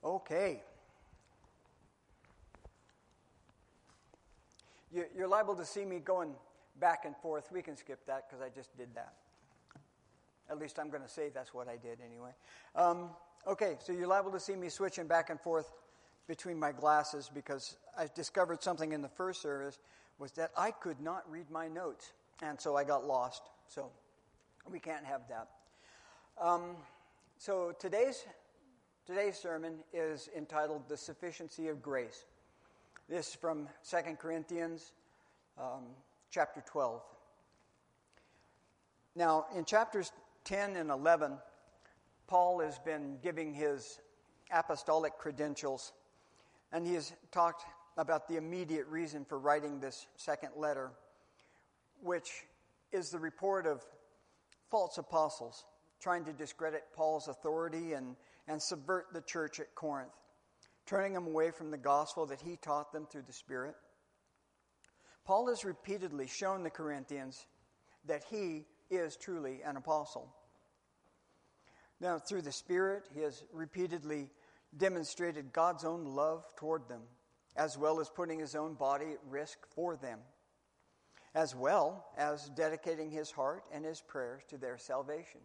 Okay. You're liable to see me going back and forth. We can skip that because I just did that. At least I'm going to say that's what I did anyway. Okay, so you're liable to see me switching back and forth between my glasses because I discovered something in the first service was that I could not read my notes. And so I got lost. So we can't have that. So today's sermon is entitled The Sufficiency of Grace. This is from 2 Corinthians chapter 12. Now, in chapters 10 and 11, Paul has been giving his apostolic credentials, and he has talked about the immediate reason for writing this second letter, which is the report of false apostles trying to discredit Paul's authority and subvert the church at Corinth, turning them away from the gospel that he taught them through the Spirit. Paul has repeatedly shown the Corinthians that he is truly an apostle. Now, through the Spirit, he has repeatedly demonstrated God's own love toward them, as well as putting his own body at risk for them, as well as dedicating his heart and his prayers to their salvation.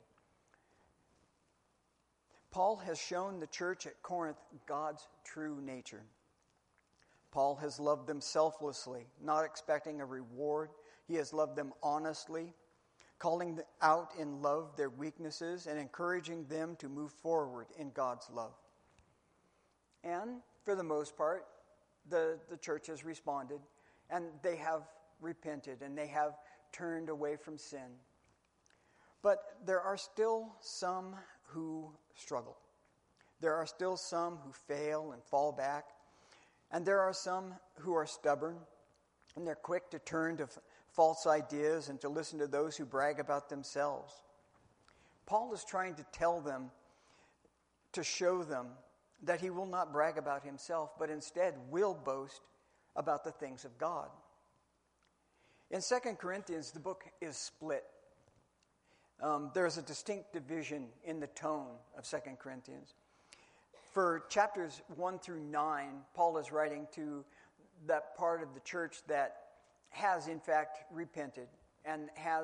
Paul has shown the church at Corinth God's true nature. Paul has loved them selflessly, not expecting a reward. He has loved them honestly, calling out in love their weaknesses and encouraging them to move forward in God's love. And for the most part, the church has responded, and they have repented, and they have turned away from sin. But there are still some who struggle. There are still some who fail and fall back. And there are some who are stubborn, and they're quick to turn to false ideas and to listen to those who brag about themselves. Paul is trying to tell them, to show them, that he will not brag about himself, but instead will boast about the things of God. In 2 Corinthians, the book is split. There's a distinct division in the tone of 2 Corinthians. For chapters 1 through 9, Paul is writing to that part of the church that has in fact repented and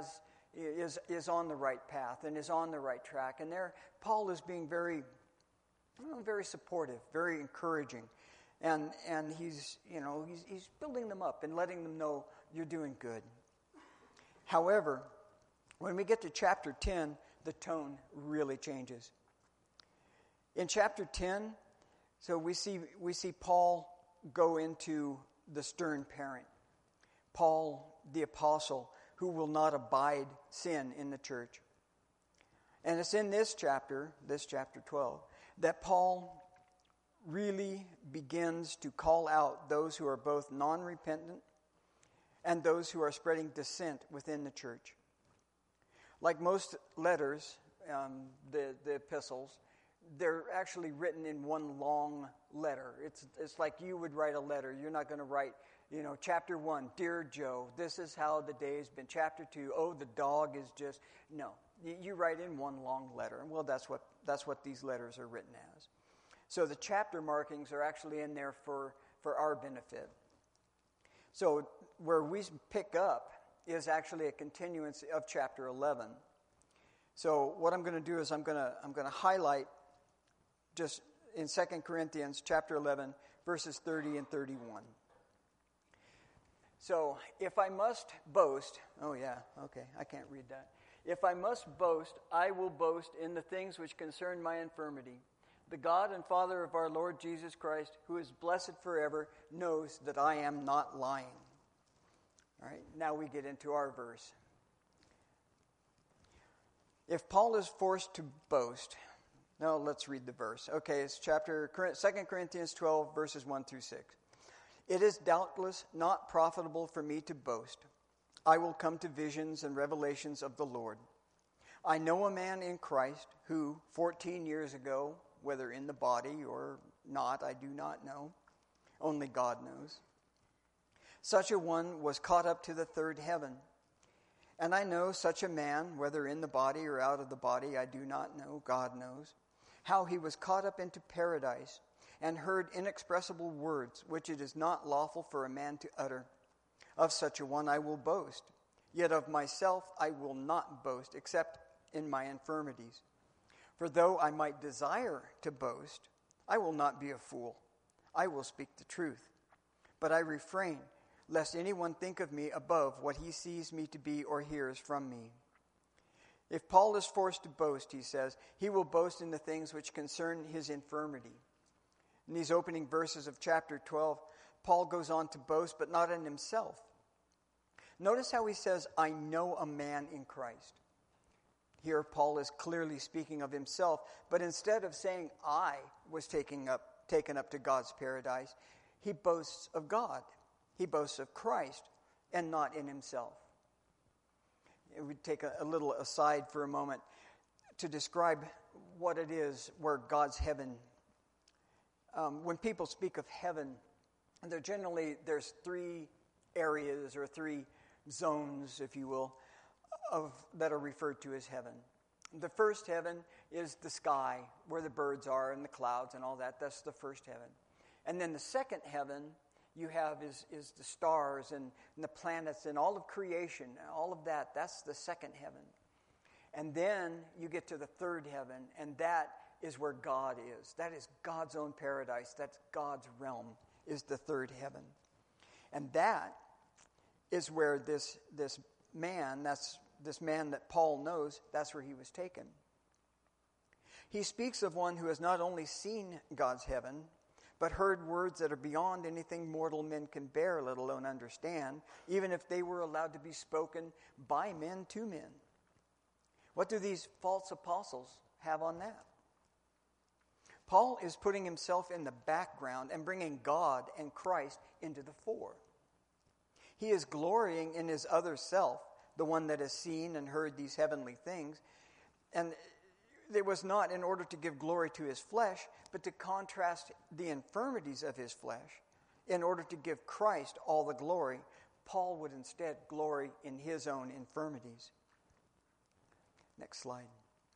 is on the right path and is on the right track. And there, Paul is being very supportive, very encouraging, and he's building them up and letting them know you're doing good. However, when we get to chapter 10, the tone really changes. In chapter 10, so we see Paul go into the stern parent. Paul, the apostle, who will not abide sin in the church. And it's in this chapter 12, that Paul really begins to call out those who are both non-repentant and those who are spreading dissent within the church. Like most letters, the epistles, they're actually written in one long letter. It's like you would write a letter. You're not going to write, chapter 1, Dear Joe, this is how the day's been. Chapter 2, oh, the dog is just... No, you write in one long letter. Well, that's what these letters are written as. So the chapter markings are actually in there for our benefit. So where we pick up is actually a continuance of chapter 11. So what I'm going to do is I'm going to highlight just in 2 Corinthians chapter 11, verses 30 and 31. So, if I must boast, I can't read that. If I must boast, I will boast in the things which concern my infirmity. The God and Father of our Lord Jesus Christ, who is blessed forever, knows that I am not lying. All right, now we get into our verse. If Paul is forced to boast, now let's read the verse. Okay, it's 2 Corinthians 12, verses 1 through 6. It is doubtless not profitable for me to boast. I will come to visions and revelations of the Lord. I know a man in Christ who, 14 years ago, whether in the body or not, I do not know. Only God knows. Such a one was caught up to the third heaven. And I know such a man, whether in the body or out of the body, I do not know, God knows, how he was caught up into paradise. and heard inexpressible words, which it is not lawful for a man to utter. Of such a one I will boast. Yet of myself I will not boast, except in my infirmities. For though I might desire to boast, I will not be a fool. I will speak the truth. But I refrain, lest anyone think of me above what he sees me to be or hears from me. If Paul is forced to boast, he says, he will boast in the things which concern his infirmity. In these opening verses of chapter 12, Paul goes on to boast, but not in himself. Notice how he says, I know a man in Christ. Here Paul is clearly speaking of himself, but instead of saying I was taken up to God's paradise, he boasts of God. He boasts of Christ and not in himself. We take a little aside for a moment to describe what it is where God's heaven. When people speak of heaven, there's three areas or three zones, if you will, that are referred to as heaven. The first heaven is the sky, where the birds are and the clouds and all that. That's the first heaven. And then the second heaven you have is the stars and the planets and all of creation, all of that. That's the second heaven. And then you get to the third heaven, and that is where God is. That is God's own paradise. That's God's realm, is the third heaven. And that is where this man that Paul knows, that's where he was taken. He speaks of one who has not only seen God's heaven, but heard words that are beyond anything mortal men can bear, let alone understand, even if they were allowed to be spoken by men to men. What do these false apostles have on that? Paul is putting himself in the background and bringing God and Christ into the fore. He is glorying in his other self, the one that has seen and heard these heavenly things. And it was not in order to give glory to his flesh, but to contrast the infirmities of his flesh. In order to give Christ all the glory, Paul would instead glory in his own infirmities. Next slide.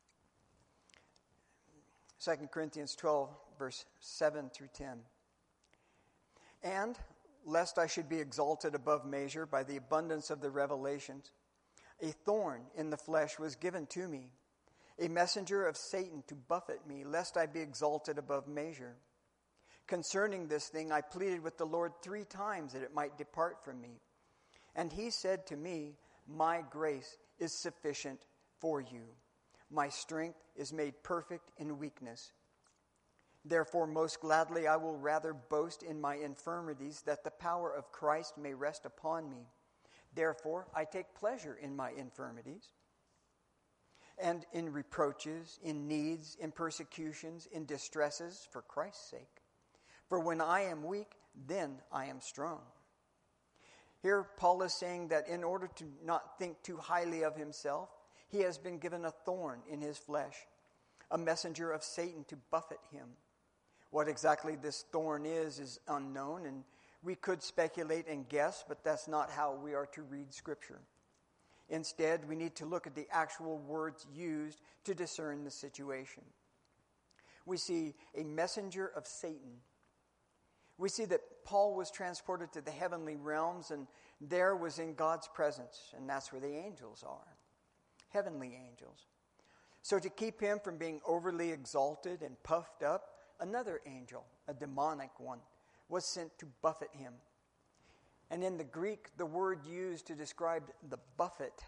2 Corinthians 12, verse 7 through 10. And, lest I should be exalted above measure by the abundance of the revelations, a thorn in the flesh was given to me, a messenger of Satan to buffet me, lest I be exalted above measure. Concerning this thing, I pleaded with the Lord 3 times that it might depart from me. And he said to me, my grace is sufficient for you. My strength is made perfect in weakness. Therefore, most gladly I will rather boast in my infirmities, that the power of Christ may rest upon me. Therefore, I take pleasure in my infirmities, and in reproaches, in needs, in persecutions, in distresses, for Christ's sake. For when I am weak, then I am strong. Here, Paul is saying that in order to not think too highly of himself, he has been given a thorn in his flesh, a messenger of Satan to buffet him. What exactly this thorn is unknown, and we could speculate and guess, but that's not how we are to read Scripture. Instead, we need to look at the actual words used to discern the situation. We see a messenger of Satan. We see that Paul was transported to the heavenly realms, and there was in God's presence, and that's where the angels are, heavenly angels. So to keep him from being overly exalted and puffed up, another angel, a demonic one, was sent to buffet him. And in the Greek, the word used to describe the buffet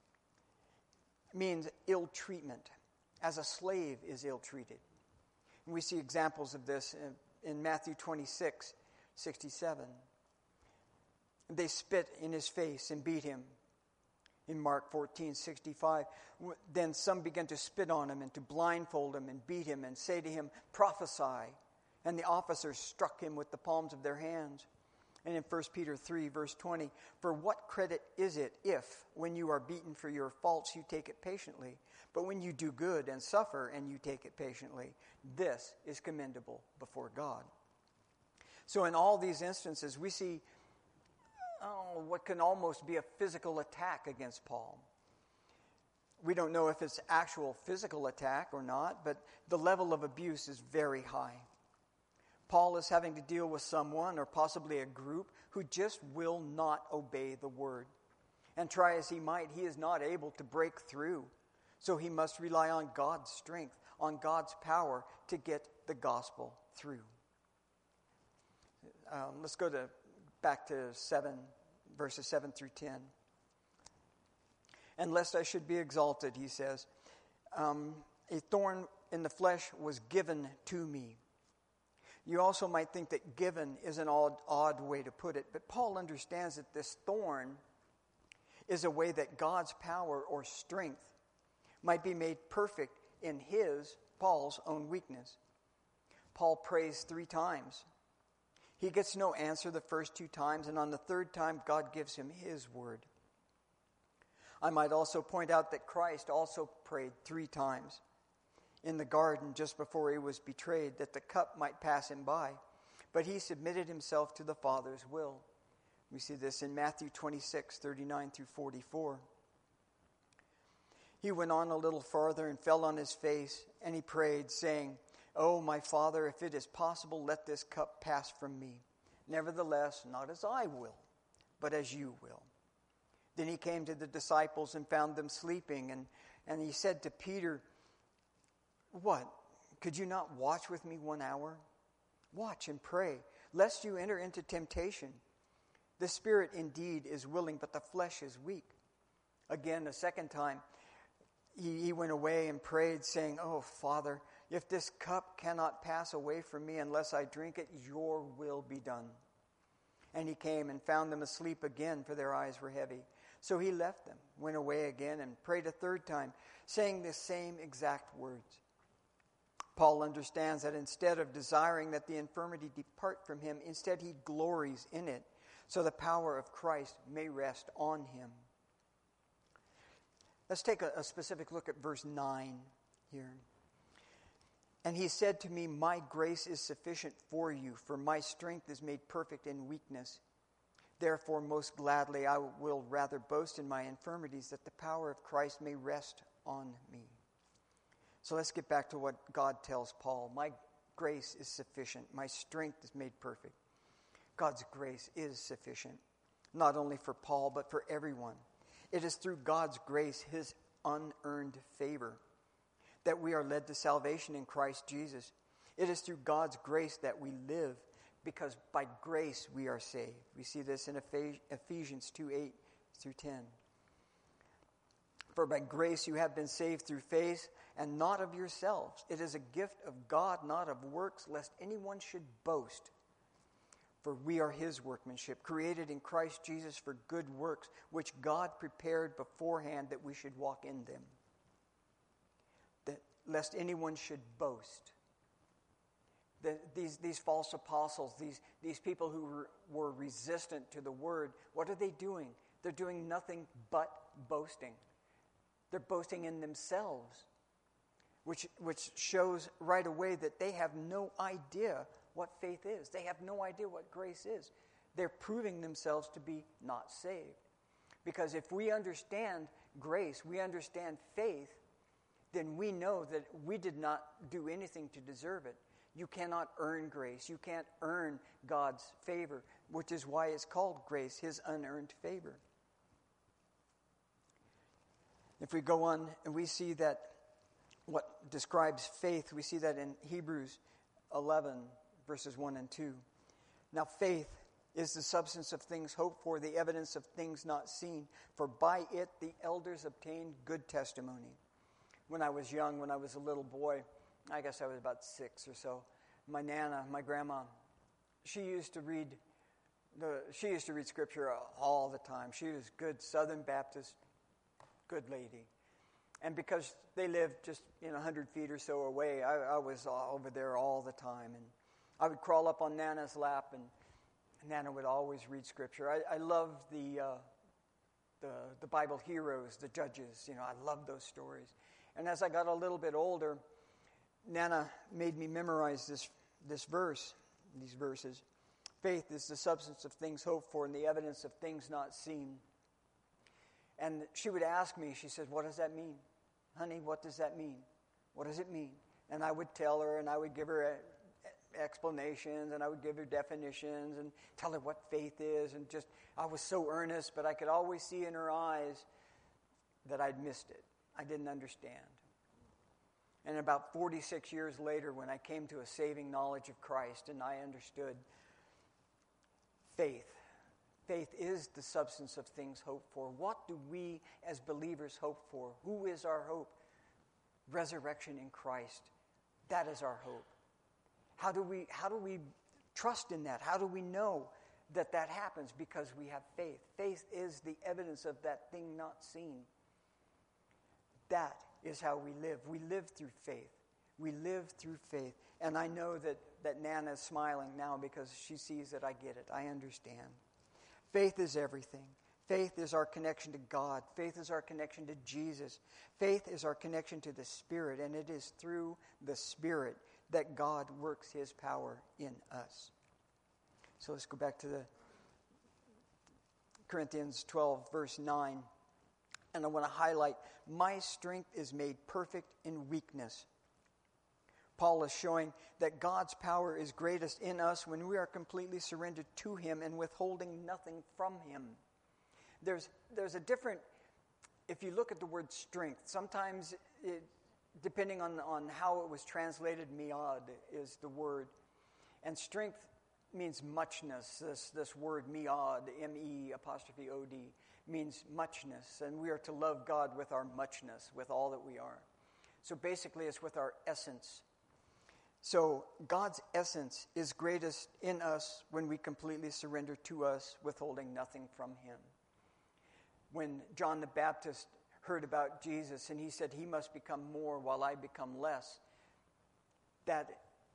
means ill treatment, as a slave is ill-treated. And we see examples of this in Matthew 26:67. They spit in his face and beat him. In Mark 14:65, then some began to spit on him and to blindfold him and beat him and say to him, prophesy. And the officers struck him with the palms of their hands. And in 1 Peter 3, verse 20, for what credit is it if, when you are beaten for your faults, you take it patiently? But when you do good and suffer and you take it patiently, this is commendable before God. So in all these instances, we see what can almost be a physical attack against Paul. We don't know if it's actual physical attack or not, but the level of abuse is very high. Paul is having to deal with someone or possibly a group who just will not obey the word. And try as he might, he is not able to break through. So he must rely on God's strength, on God's power to get the gospel through. Let's go back to 7, verses 7 through 10. And lest I should be exalted, he says, a thorn in the flesh was given to me. You also might think that given is an odd way to put it, but Paul understands that this thorn is a way that God's power or strength might be made perfect in Paul's own weakness. Paul prays 3 times. He gets no answer the first 2 times, and on the 3rd time, God gives him his word. I might also point out that Christ also prayed 3 times in the garden just before he was betrayed, that the cup might pass him by. But he submitted himself to the Father's will. We see this in Matthew 26, 39 through 44. He went on a little farther and fell on his face, and he prayed, saying, "Oh, my Father, if it is possible, let this cup pass from me. Nevertheless, not as I will, but as you will." Then he came to the disciples and found them sleeping, and he said to Peter, "What? Could you not watch with me 1 hour? Watch and pray, lest you enter into temptation. The spirit indeed is willing, but the flesh is weak." Again, a 2nd time, he went away and prayed, saying, "Oh, Father, if this cup cannot pass away from me unless I drink it, your will be done." And he came and found them asleep again, for their eyes were heavy. So he left them, went away again, and prayed a 3rd time, saying the same exact words. Paul understands that instead of desiring that the infirmity depart from him, instead he glories in it, so the power of Christ may rest on him. Let's take a specific look at verse 9 here. And he said to me, "My grace is sufficient for you, for my strength is made perfect in weakness. Therefore, most gladly, I will rather boast in my infirmities, that the power of Christ may rest on me." So let's get back to what God tells Paul. My grace is sufficient. My strength is made perfect. God's grace is sufficient, not only for Paul, but for everyone. It is through God's grace, his unearned favor, that we are led to salvation in Christ Jesus. It is through God's grace that we live, because by grace we are saved. We see this in Ephesians 2:8 through 10. "For by grace you have been saved through faith, and not of yourselves. It is a gift of God, not of works, lest anyone should boast. For we are his workmanship, created in Christ Jesus for good works, which God prepared beforehand that we should walk in them." That lest anyone should boast. These false apostles, these people who were resistant to the word, what are they doing? They're doing nothing but boasting. They're boasting in themselves, which shows right away that they have no idea what faith is. They have no idea what grace is. They're proving themselves to be not saved. Because if we understand grace, we understand faith, then we know that we did not do anything to deserve it. You cannot earn grace. You can't earn God's favor, which is why it's called grace, his unearned favor. If we go on and we see that what describes faith, we see that in Hebrews 11, verses 1 and 2. "Now faith is the substance of things hoped for, the evidence of things not seen. For by it the elders obtained good testimony." When I was young, when I was a little boy, I guess I was about 6 or so, my Nana, my grandma, she used to read Scripture all the time. She was good Southern Baptist, good lady. And because they lived just 100 feet or so away, I was over there all the time. And I would crawl up on Nana's lap, and Nana would always read Scripture. I loved the Bible heroes, the judges. I loved those stories. And as I got a little bit older, Nana made me memorize these verses. Faith is the substance of things hoped for and the evidence of things not seen. And she would ask me, she said, "What does that mean? Honey, what does that mean? What does it mean?" And I would tell her, and I would give her explanations, and I would give her definitions and tell her what faith is, and just, I was so earnest, but I could always see in her eyes that I'd missed it. I didn't understand. And about 46 years later, when I came to a saving knowledge of Christ and I understood faith. Faith is the substance of things hoped for. What do we as believers hope for? Who is our hope? Resurrection in Christ. That is our hope. How do we trust in that? How do we know that that happens? Because we have faith. Faith is the evidence of that thing not seen. That is how we live. We live through faith. We live through faith. And I know that Nana's smiling now because she sees that I get it. I understand. Faith is everything. Faith is our connection to God. Faith is our connection to Jesus. Faith is our connection to the Spirit. And it is through the Spirit that God works His power in us. So let's go back to the Corinthians 12, verse 9. And I want to highlight, my strength is made perfect in weakness. Paul is showing that God's power is greatest in us when we are completely surrendered to Him and withholding nothing from Him. There's a different, if you look at the word strength, sometimes depending on how it was translated, miad is the word. And strength means muchness. This word miad, M-E'-O-D, means muchness. And we are to love God with our muchness, with all that we are. So basically it's with our essence. So God's essence is greatest in us when we completely surrender to us, withholding nothing from Him. When John the Baptist heard about Jesus and he said, He must become more while I become less, that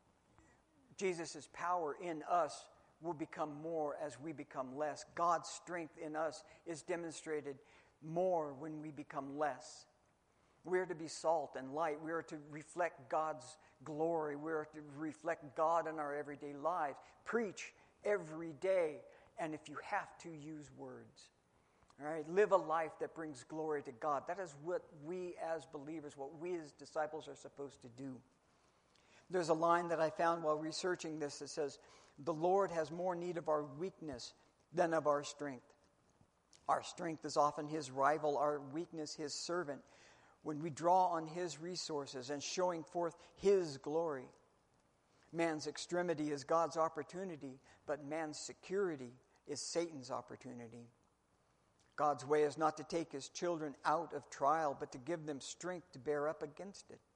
Jesus' power in us will become more as we become less. God's strength in us is demonstrated more when we become less. We are to be salt and light. We are to reflect God's glory. We are to reflect God in our everyday lives. Preach every day. And if you have to, use words. All right? Live a life that brings glory to God. That is what we as believers, what we as disciples are supposed to do. There's a line that I found while researching this that says, the Lord has more need of our weakness than of our strength. Our strength is often His rival, our weakness His servant. When we draw on His resources and showing forth His glory. Man's extremity is God's opportunity, but man's security is Satan's opportunity. God's way is not to take His children out of trial, but to give them strength to bear up against it.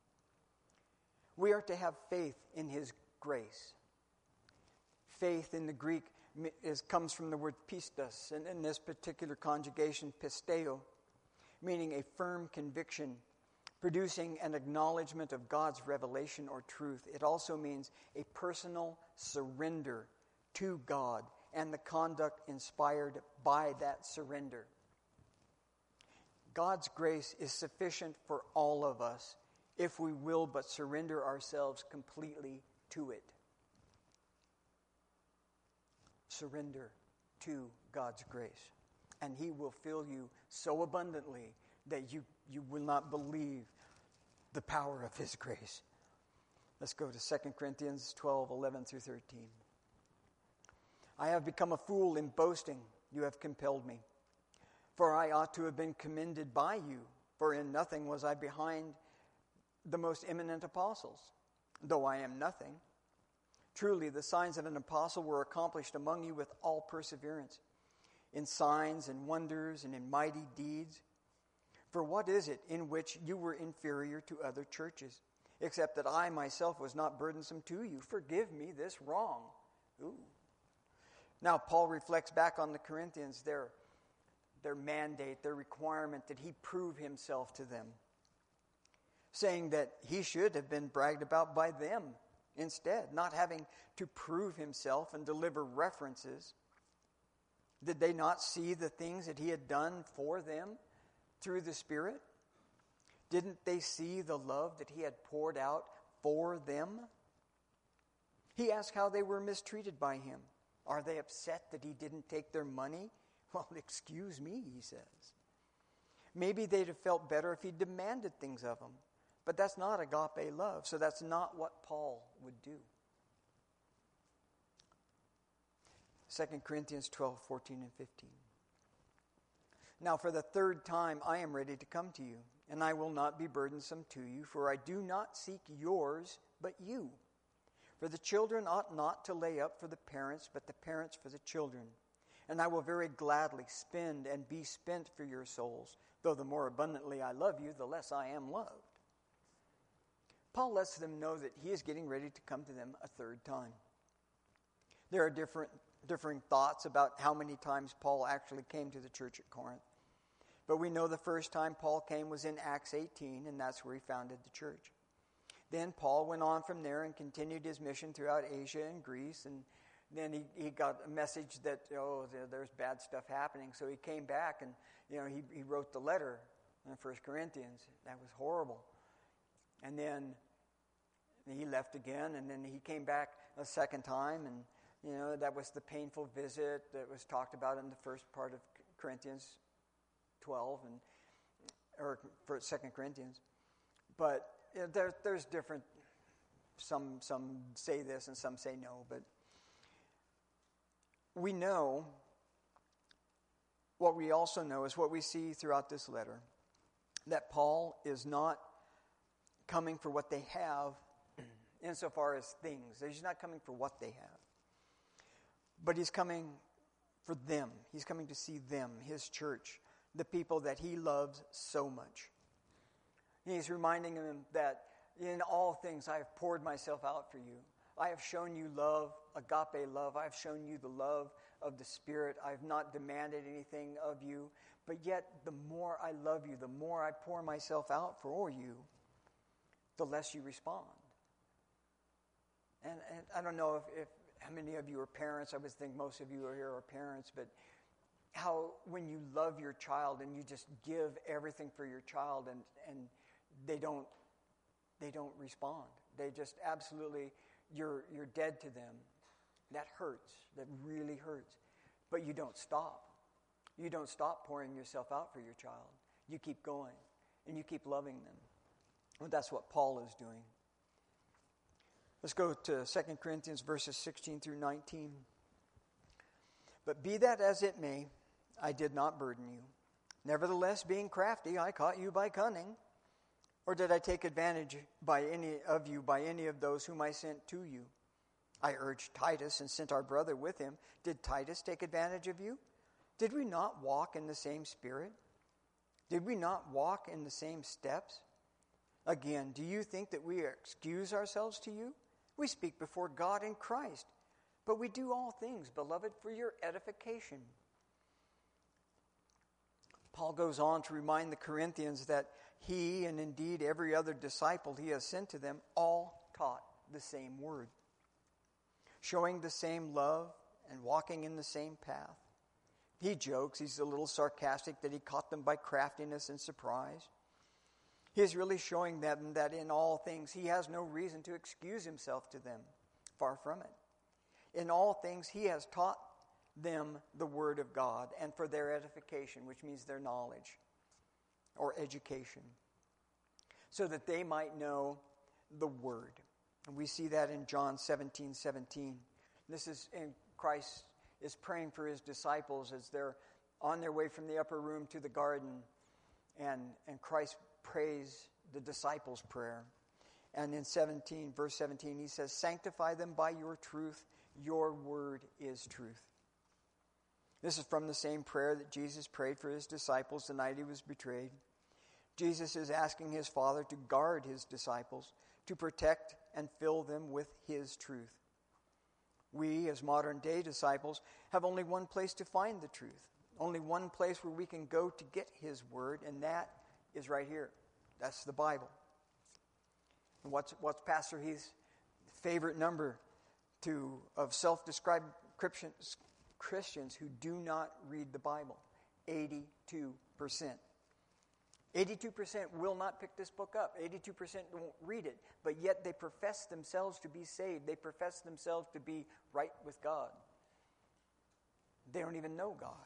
We are to have faith in His grace. Faith in the Greek comes from the word pistos, and in this particular conjugation, pisteo, meaning a firm conviction, producing an acknowledgement of God's revelation or truth. It also means a personal surrender to God and the conduct inspired by that surrender. God's grace is sufficient for all of us if we will but surrender ourselves completely to it. Surrender to God's grace. And He will fill you so abundantly that you will not believe the power of His grace. Let's go to 2 Corinthians 12, 11 through 13. I have become a fool in boasting. You have compelled me. For I ought to have been commended by you. For in nothing was I behind the most eminent apostles, though I am nothing. Truly, the signs of an apostle were accomplished among you with all perseverance, in signs and wonders and in mighty deeds. For what is it in which you were inferior to other churches, except that I myself was not burdensome to you? Forgive me this wrong. Ooh. Now, Paul reflects back on the Corinthians, their mandate, their requirement that he prove himself to them, saying that he should have been bragged about by them instead, not having to prove himself and deliver references. Did they not see the things that he had done for them through the Spirit? Didn't they see the love that he had poured out for them? He asked how they were mistreated by him. Are they upset that he didn't take their money? Well, excuse me, he says. Maybe they'd have felt better if he demanded things of them. But that's not agape love, so that's not what Paul would do. 2 Corinthians 12, 14, and 15. Now for the third time I am ready to come to you, and I will not be burdensome to you, for I do not seek yours, but you. For the children ought not to lay up for the parents, but the parents for the children. And I will very gladly spend and be spent for your souls, though the more abundantly I love you, the less I am loved. Paul lets them know that he is getting ready to come to them a third time. There are differing thoughts about how many times Paul actually came to the church at Corinth. But we know the first time Paul came was in Acts 18, and that's where he founded the church. Then Paul went on from there and continued his mission throughout Asia and Greece, and then he got a message that, there's bad stuff happening. So he came back and, he wrote the letter in 1 Corinthians. That was horrible. And then he left again, and then he came back a second time, and, that was the painful visit that was talked about in the first part of Corinthians 12, or for 2 Corinthians. But there's different, some say this and some say no, but we know, what we also know is what we see throughout this letter, that Paul is not coming for what they have insofar as things. He's not coming for what they have. But he's coming for them. He's coming to see them, his church, the people that he loves so much. He's reminding them that in all things I have poured myself out for you. I have shown you love, agape love. I have shown you the love of the Spirit. I have not demanded anything of you. But yet, the more I love you, the more I pour myself out for you, the less you respond. And I don't know if how many of you are parents. I would think most of you are here are parents. But how when you love your child and you just give everything for your child and they don't respond. They just absolutely... You're dead to them. That hurts. That really hurts. But you don't stop. You don't stop pouring yourself out for your child. You keep going. And you keep loving them. And that's what Paul is doing. Let's go to 2 Corinthians verses 16 through 19. But be that as it may, I did not burden you. Nevertheless, being crafty, I caught you by cunning. Or did I take advantage by any of those whom I sent to you? I urged Titus and sent our brother with him. Did Titus take advantage of you? Did we not walk in the same spirit? Did we not walk in the same steps? Again, do you think that we excuse ourselves to you? We speak before God in Christ. But we do all things, beloved, for your edification. Paul goes on to remind the Corinthians that he, and indeed every other disciple he has sent to them, all taught the same word, showing the same love and walking in the same path. He jokes, he's a little sarcastic, that he caught them by craftiness and surprise. He is really showing them that in all things he has no reason to excuse himself to them. Far from it. In all things he has taught them the word of God, and for their edification, which means their knowledge or education, so that they might know the word. And we see that in John 17:17. This is in Christ is praying for his disciples as they're on their way from the upper room to the garden, and Christ prays the disciples' prayer. And in verse 17, he says, "Sanctify them by your truth. Your word is truth." This is from the same prayer that Jesus prayed for his disciples the night he was betrayed. Jesus is asking his Father to guard his disciples, to protect and fill them with his truth. We, as modern-day disciples, have only one place to find the truth, only one place where we can go to get his word, and that is right here. That's the Bible. And what's Pastor Heath's favorite number of self-described Christians who do not read the Bible? 82%. 82% will not pick this book up. 82% won't read it. But yet they profess themselves to be saved. They profess themselves to be right with God. They don't even know God.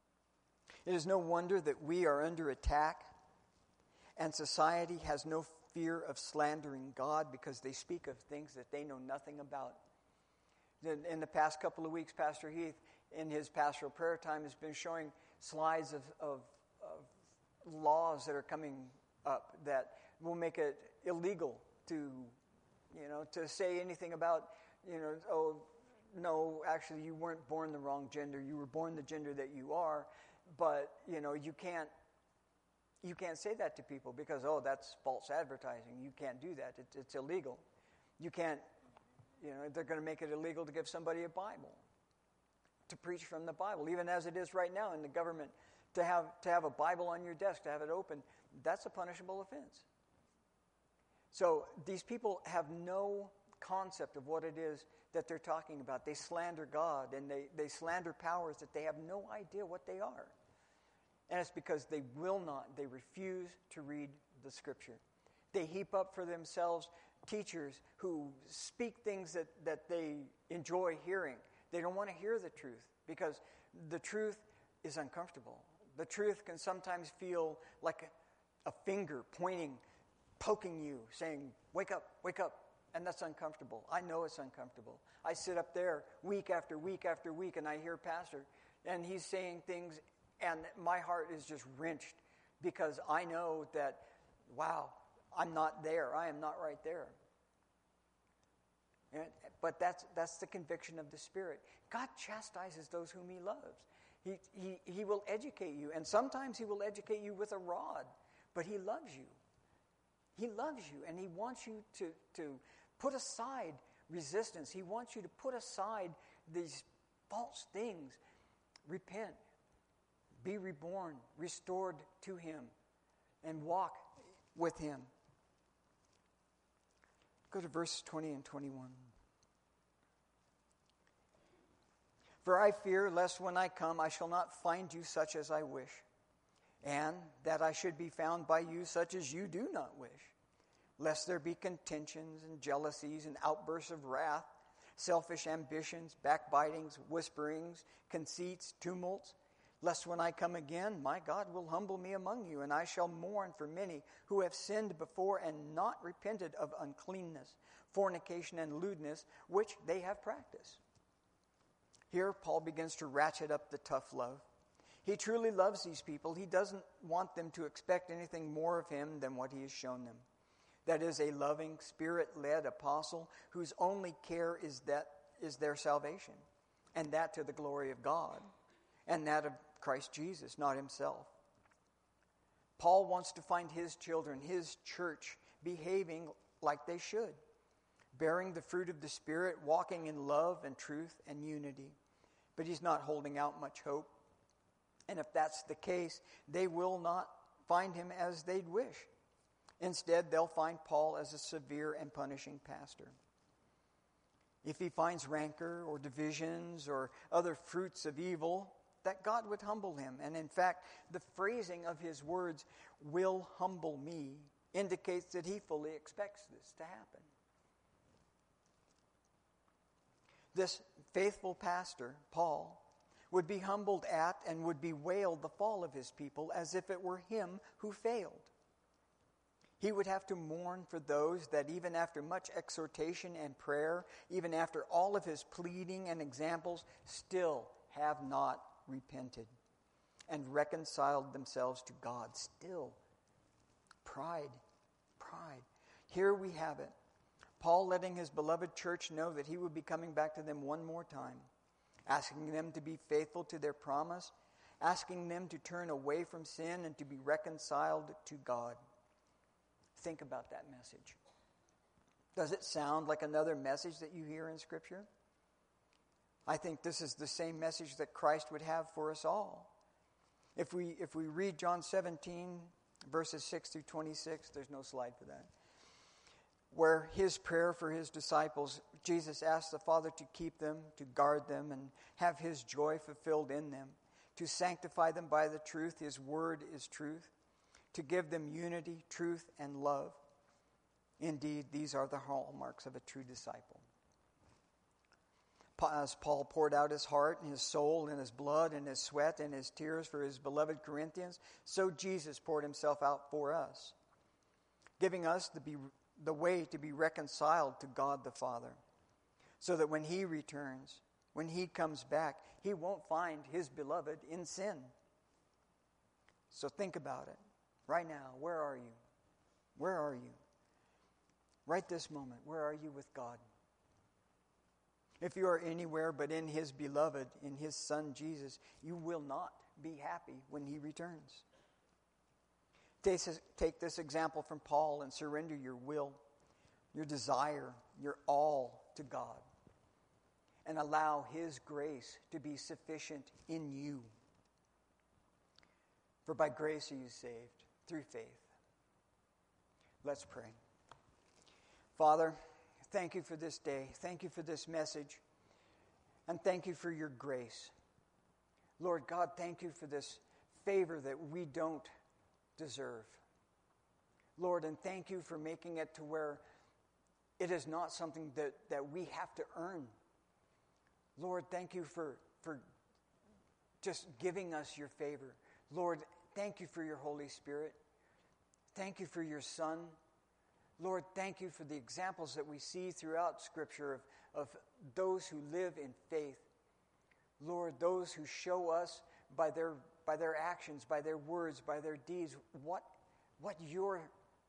It is no wonder that we are under attack and society has no fear of slandering God because they speak of things that they know nothing about. In the past couple of weeks, Pastor Heath, in his pastoral prayer time, has been showing slides of laws that are coming up that will make it illegal to say anything about, oh, no, actually you weren't born the wrong gender. You were born the gender that you are, but, you can't say that to people because, oh, that's false advertising. You can't do that. It's illegal. You can't, they're going to make it illegal to give somebody a Bible, to preach from the Bible, even as it is right now in the government. To have a Bible on your desk, to have it open, that's a punishable offense. So these people have no concept of what it is that they're talking about. They slander God, and they slander powers that they have no idea what they are. And it's because they refuse to read the Scripture. They heap up for themselves teachers who speak things that they enjoy hearing. They don't want to hear the truth because the truth is uncomfortable. The truth can sometimes feel like a finger poking you, saying, wake up, and that's uncomfortable. I know it's uncomfortable. I sit up there week after week after week, and I hear Pastor, and he's saying things, and my heart is just wrenched because I know that, wow, I'm not there. I am not right there. But that's the conviction of the Spirit. God chastises those whom He loves. He will educate you, and sometimes He will educate you with a rod, but He loves you. He loves you, and He wants you to put aside resistance. He wants you to put aside these false things. Repent, be reborn, restored to Him, and walk with Him. Go to verses 20 and 21. For I fear lest when I come I shall not find you such as I wish, and that I should be found by you such as you do not wish, lest there be contentions and jealousies and outbursts of wrath, selfish ambitions, backbitings, whisperings, conceits, tumults, lest when I come again my God will humble me among you, and I shall mourn for many who have sinned before and not repented of uncleanness, fornication, and lewdness, which they have practiced. Here, Paul begins to ratchet up the tough love. He truly loves these people. He doesn't want them to expect anything more of him than what he has shown them. That is a loving, Spirit-led apostle whose only care is their salvation, and that to the glory of God, and that of Christ Jesus, not himself. Paul wants to find his children, his church, behaving like they should, bearing the fruit of the Spirit, walking in love and truth and unity. But he's not holding out much hope. And if that's the case, they will not find him as they'd wish. Instead, they'll find Paul as a severe and punishing pastor. If he finds rancor or divisions or other fruits of evil, that God would humble him. And in fact, the phrasing of his words, will humble me, indicates that he fully expects this to happen. This faithful pastor, Paul, would be humbled at and would bewail the fall of his people as if it were him who failed. He would have to mourn for those that even after much exhortation and prayer, even after all of his pleading and examples, still have not repented and reconciled themselves to God. Still, pride. Here we have it. Paul letting his beloved church know that he would be coming back to them one more time, asking them to be faithful to their promise, asking them to turn away from sin and to be reconciled to God. Think about that message. Does it sound like another message that you hear in Scripture? I think this is the same message that Christ would have for us all. If we read John 17, verses 6 through 26, there's no slide for that, where his prayer for his disciples, Jesus asked the Father to keep them, to guard them, and have his joy fulfilled in them, to sanctify them by the truth. His word is truth. To give them unity, truth, and love. Indeed, these are the hallmarks of a true disciple. As Paul poured out his heart and his soul and his blood and his sweat and his tears for his beloved Corinthians, so Jesus poured himself out for us. giving us the way to be reconciled to God the Father, so that when He returns, when He comes back, He won't find His beloved in sin. So think about it. Right now, where are you? Where are you? Right this moment, where are you with God? If you are anywhere but in His beloved, in His Son Jesus, you will not be happy when He returns. Take this example from Paul and surrender your will, your desire, your all to God, and allow His grace to be sufficient in you. For by grace are you saved, through faith. Let's pray. Father, thank you for this day. Thank you for this message. And thank you for your grace. Lord God, thank you for this favor that we don't deserve. Lord, and thank you for making it to where it is not something that we have to earn. Lord, thank you for just giving us your favor. Lord, thank you for your Holy Spirit. Thank you for your Son. Lord, thank you for the examples that we see throughout Scripture of those who live in faith. Lord, those who show us by their actions, by their words, by their deeds, what you are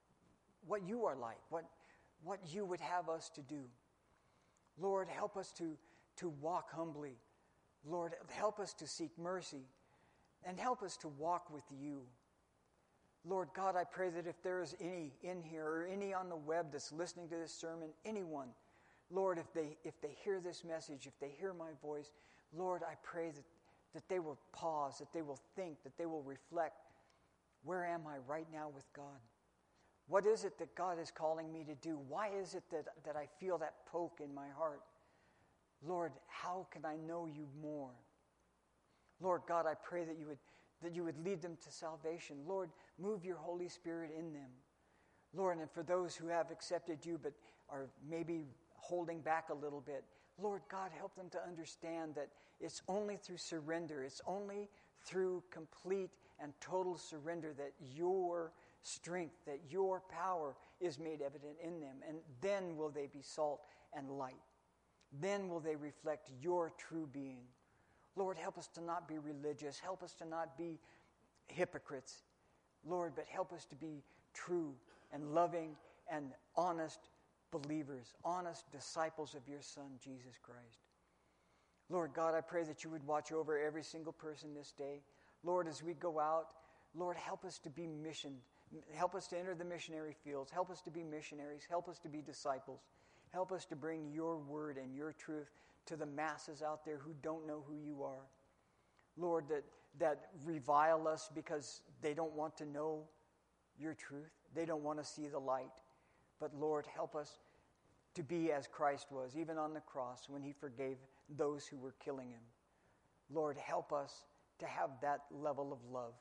like, what you would have us to do. Lord, help us to walk humbly. Lord, help us to seek mercy, and help us to walk with you. Lord God, I pray that if there is any in here or any on the web that's listening to this sermon, anyone, Lord, if they hear this message, if they hear my voice, Lord, I pray that they will pause, that they will think, that they will reflect, where am I right now with God? What is it that God is calling me to do? Why is it that I feel that poke in my heart? Lord, how can I know you more? Lord God, I pray that you would lead them to salvation. Lord, move your Holy Spirit in them. Lord, and for those who have accepted you but are maybe holding back a little bit, Lord God, help them to understand that it's only through surrender, it's only through complete and total surrender that your strength, that your power is made evident in them. And then will they be salt and light. Then will they reflect your true being. Lord, help us to not be religious. Help us to not be hypocrites. Lord, but help us to be true and loving and honest believers, honest disciples of your Son, Jesus Christ. Lord God, I pray that you would watch over every single person this day. Lord, as we go out, Lord, help us to be missioned. Help us to enter the missionary fields. Help us to be missionaries. Help us to be disciples. Help us to bring your word and your truth to the masses out there who don't know who you are. Lord, that revile us because they don't want to know your truth. They don't want to see the light. But Lord, help us to be as Christ was, even on the cross when he forgave those who were killing him. Lord, help us to have that level of love.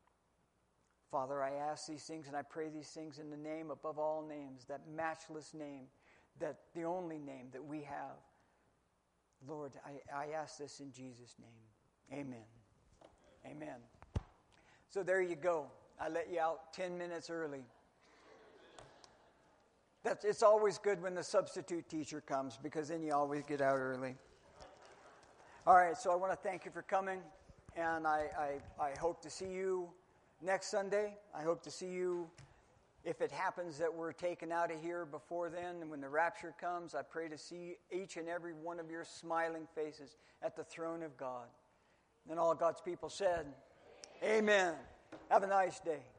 Father, I ask these things and I pray these things in the name above all names, that matchless name, that the only name that we have. Lord, I ask this in Jesus' name. Amen. Amen. So there you go. I let you out 10 minutes early. It's always good when the substitute teacher comes, because then you always get out early. All right, so I want to thank you for coming, and I hope to see you next Sunday. I hope to see you, if it happens that we're taken out of here before then, and when the rapture comes, I pray to see each and every one of your smiling faces at the throne of God. And all God's people said, Amen. Have a nice day.